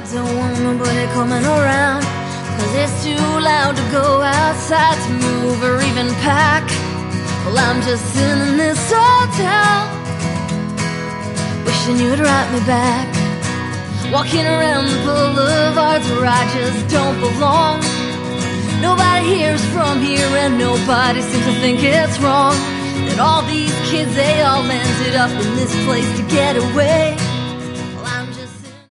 Don't want nobody coming around, 'cause it's too loud to go outside to move or even pack. Well, I'm just sitting in this hotel, wishing you'd write me back. Walking around the boulevards where I just don't belong. Nobody hears from here and nobody seems to think it's wrong that all these kids, they all landed up in this place to get away.